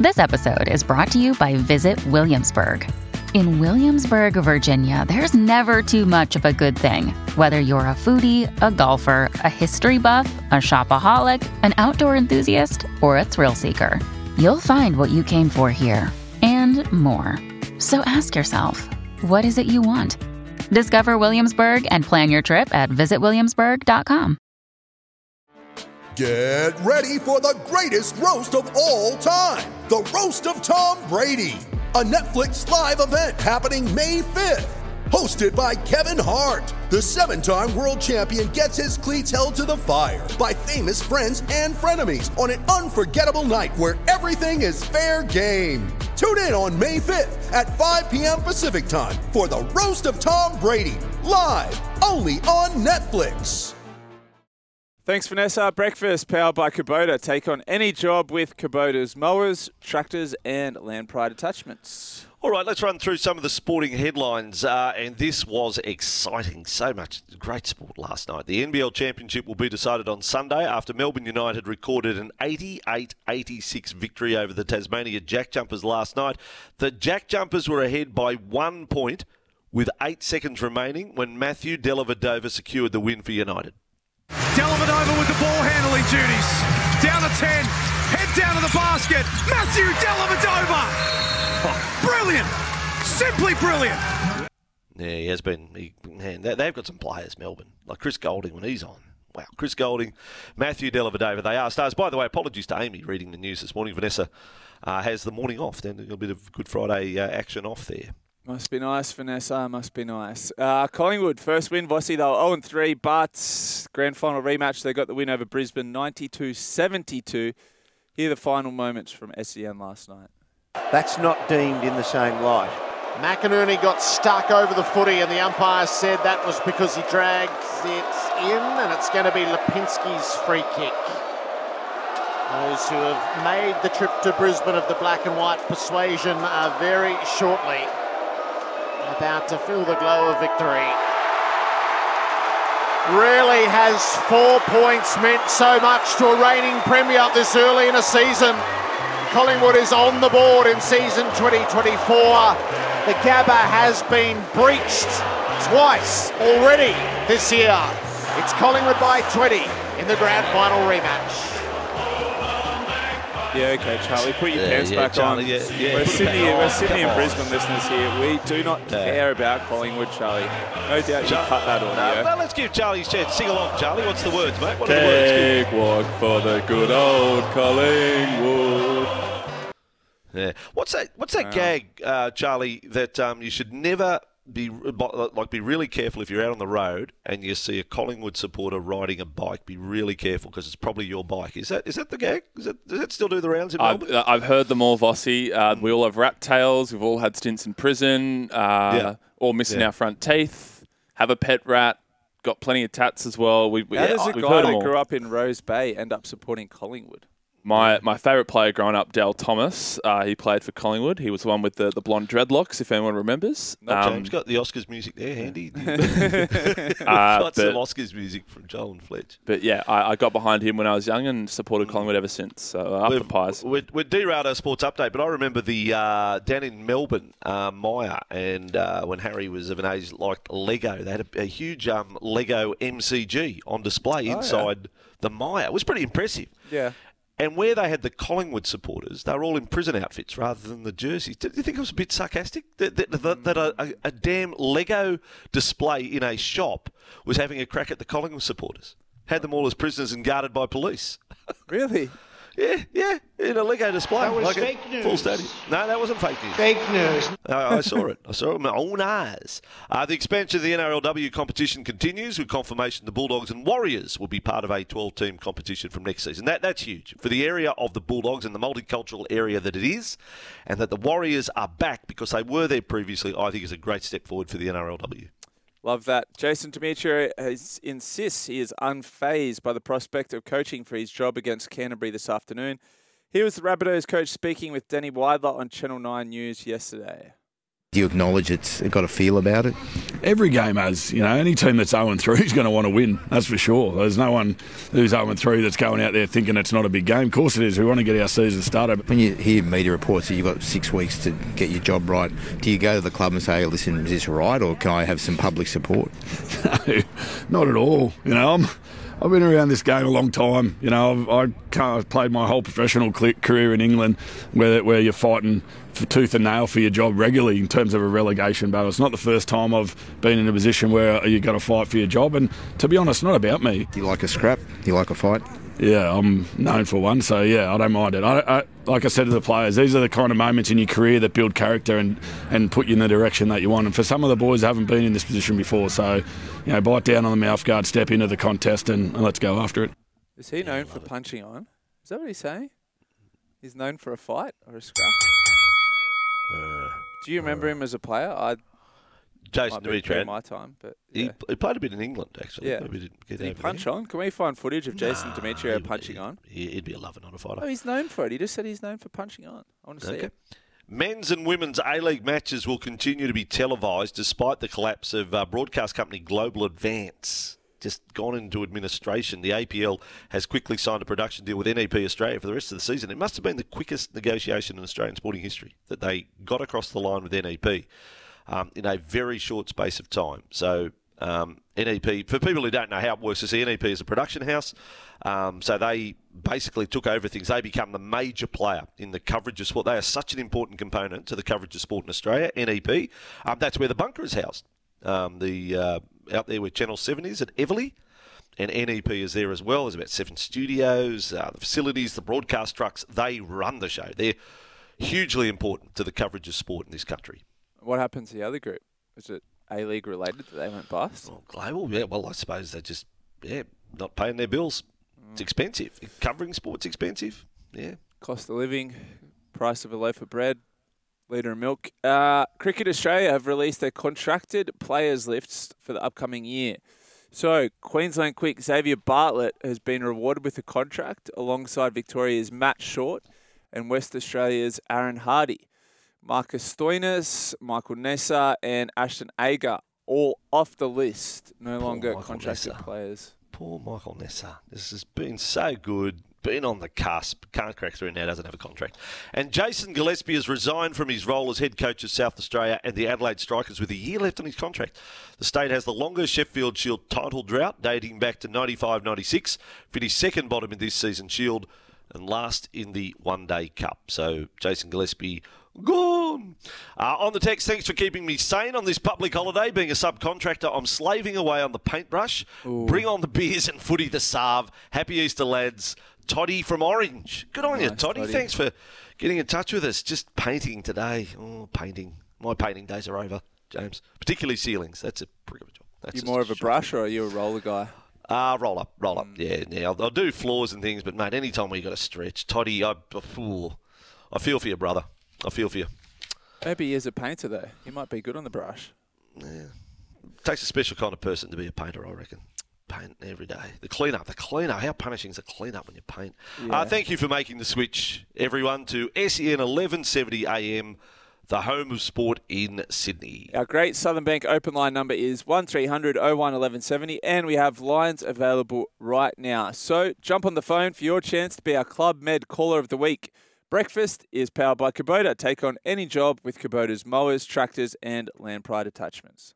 This episode is brought to you by Visit Williamsburg. In Williamsburg, Virginia, there's never too much of a good thing. Whether you're a foodie, a golfer, a history buff, a shopaholic, an outdoor enthusiast, or a thrill seeker, you'll find what you came for here and more. So ask yourself, what is it you want? Discover Williamsburg and plan your trip at visitwilliamsburg.com. Get ready for the greatest roast of all time, the Roast of Tom Brady, a Netflix live event happening May 5th. Hosted by Kevin Hart, the 7-time world champion gets his cleats held to the fire by famous friends and frenemies on an unforgettable night where everything is fair game. Tune in on May 5th at 5 p.m. Pacific time for the Roast of Tom Brady, live only on Netflix. Thanks, Vanessa. Breakfast powered by Kubota. Take on any job with Kubota's mowers, tractors, and Land Pride attachments. All right, let's run through some of the sporting headlines. And this was exciting. So much great sport last night. The NBL Championship will be decided on Sunday after Melbourne United recorded an 88-86 victory over the Tasmania Jack Jumpers last night. The Jack Jumpers were ahead by 1 point with 8 seconds remaining when Matthew Dellavedova secured the win for United. Dellavedova with the ball handling duties. Down to 10. Head down to the basket. Matthew Dellavedova. Oh, brilliant. Simply brilliant. Yeah, he has been. They've got some players, Melbourne. Like Chris Golding when he's on. Wow, Chris Golding, Matthew Dellavedova, they are stars. By the way, apologies to Amy reading the news this morning. Vanessa has the morning off. Then a bit of Good Friday action off there. Must be nice, Vanessa. Must be nice. Collingwood, first win. Vossi, they were 0-3, but grand final rematch. They got the win over Brisbane, 92-72. Here are the final moments from SEN last night. That's not deemed in the same light. McInerney got stuck over the footy and the umpire said that was because he dragged it in, and it's going to be Lipinski's free kick. Those who have made the trip to Brisbane of the black and white persuasion are very shortly about to feel the glow of victory. Rarely has 4 points meant so much to a reigning premier this early in a season. Collingwood is on the board in season 2024. The Gabba has been breached twice already this year. It's Collingwood by 20 in the grand final rematch. Yeah, okay, Charlie, put your pants back Charlie, on. Yeah, We're Sydney and Brisbane on. listeners here. We do not care about Collingwood, Charlie. No doubt you cut that audio. No, let's give Charlie a chance. Sing along, Charlie. What's the words, mate? What are the words? Take walk for the good old Collingwood. Yeah. What's that gag, Charlie, that you should never be really careful if you're out on the road and you see a Collingwood supporter riding a bike. Be really careful because it's probably your bike. Is that the gag? Does that still do the rounds in Melbourne? I've heard them all, Vossi. We all have rat tails. We've all had stints in prison. All missing our front teeth. Have a pet rat. Got plenty of tats as well. How does a guy that grew up in Rose Bay end up supporting Collingwood? My favourite player growing up, Dale Thomas, he played for Collingwood. He was the one with the blonde dreadlocks, if anyone remembers. James got the Oscars music there handy. Got some Oscars music from Joel and Fletch. But yeah, I got behind him when I was young and supported Collingwood ever since. So up the Pies. We're derailed our sports update, but I remember the down in Melbourne, Myer, and when Harry was of an age like Lego, they had a huge Lego MCG on display inside the Myer. It was pretty impressive. Yeah. And where they had the Collingwood supporters, they were all in prison outfits rather than the jerseys. Did you think it was a bit sarcastic? That a damn Lego display in a shop was having a crack at the Collingwood supporters? Had them all as prisoners and guarded by police. Really? Yeah, in a Lego display. That was fake news. Full stadium. No, that wasn't fake news. Fake news. I saw it. I saw it with my own eyes. The expansion of the NRLW competition continues with confirmation the Bulldogs and Warriors will be part of a 12-team competition from next season. That's huge for the area of the Bulldogs and the multicultural area that it is, and that the Warriors are back because they were there previously, I think is a great step forward for the NRLW. Love that. Jason Demetriou insists he is unfazed by the prospect of coaching for his job against Canterbury this afternoon. Here was the Rabbitohs coach speaking with Danny Weidler on Channel 9 News yesterday. Do you acknowledge it's got a feel about it? Every game has, any team that's 0-3 is going to want to win, that's for sure. There's no one who's 0-3 that's going out there thinking it's not a big game. Of course it is. We want to get our season started. When you hear media reports that you've got 6 weeks to get your job right, do you go to the club and say, listen, is this right, or can I have some public support? No, not at all. I've been around this game a long time. I've played my whole professional career in England where you're fighting for tooth and nail for your job regularly in terms of a relegation battle. It's not the first time I've been in a position where you've got to fight for your job. And to be honest, not about me. Do you like a scrap? Do you like a fight? Yeah, I'm known for one, so yeah, I don't mind it. I like I said to the players, these are the kind of moments in your career that build character and put you in the direction that you want. And for some of the boys, haven't been in this position before, so bite down on the mouthguard, step into the contest, and let's go after it. Is he known for punching on? Is that what he's saying? He's known for a fight or a scrap? Do you remember him as a player? Jason Demetriou. My time, but yeah. He played a bit in England, actually. Yeah. Did he punch on? Can we find footage of Jason Demetriou punching on? He'd be a lover, not a fighter. Oh, he's known for it. He just said he's known for punching on. I want to see it. Men's and women's A-League matches will continue to be televised despite the collapse of broadcast company Global Advance. Just gone into administration. The APL has quickly signed a production deal with NEP Australia for the rest of the season. It must have been the quickest negotiation in Australian sporting history that they got across the line with NEP in a very short space of time. So NEP, for people who don't know how it works, NEP is a production house. So they basically took over things. They become the major player in the coverage of sport. They are such an important component to the coverage of sport in Australia, NEP. That's where the bunker is housed. Out there where Channel 7 is at Everleigh, and NEP is there as well. There's about 7 studios, the facilities, the broadcast trucks. They run the show. They're hugely important to the coverage of sport in this country. What happened to the other group? Was it A-League related that they went bust? Oh, Global, yeah. Well, I suppose they're just, not paying their bills. It's expensive. Covering sport's expensive. Yeah. Cost of living, price of a loaf of bread, litre of milk. Cricket Australia have released their contracted players lists for the upcoming year. So, Queensland Quick Xavier Bartlett has been rewarded with a contract alongside Victoria's Matt Short and West Australia's Aaron Hardy. Marcus Stoinis, Michael Nessa and Ashton Agar all off the list, no longer contracted players. Poor Michael Nessa. This has been so good. Been on the cusp, can't crack through now, doesn't have a contract. And Jason Gillespie has resigned from his role as head coach of South Australia and the Adelaide Strikers with a year left on his contract. The state has the longest Sheffield Shield title drought, dating back to 95-96, finished second bottom in this season's Shield and last in the One Day Cup. So Jason Gillespie gone. On the text, thanks for keeping me sane on this public holiday. Being a subcontractor, I'm slaving away on the paintbrush. Ooh. Bring on the beers and footy the Sarve. Happy Easter, lads. Toddy from Orange. Good on you, Toddy. Thanks for getting in touch with us. Just painting today. Oh, painting. My painting days are over, James. Particularly ceilings. That's a prick of a job. That's you more of a brush or are you a roller guy? Roll up. Yeah. I'll do floors and things, but, mate, any time where you got to stretch. Toddy, I feel for you, brother. I feel for you. Maybe he is a painter, though. He might be good on the brush. Yeah. It takes a special kind of person to be a painter, I reckon. Paint every day. The clean-up. How punishing is the clean-up when you paint? Yeah. Thank you for making the switch, everyone, to SEN 1170 AM, the home of sport in Sydney. Our great Southern Bank open line number is 1300 01 1170, and we have lines available right now. So jump on the phone for your chance to be our Club Med Caller of the Week. Breakfast is powered by Kubota. Take on any job with Kubota's mowers, tractors, and land pride attachments.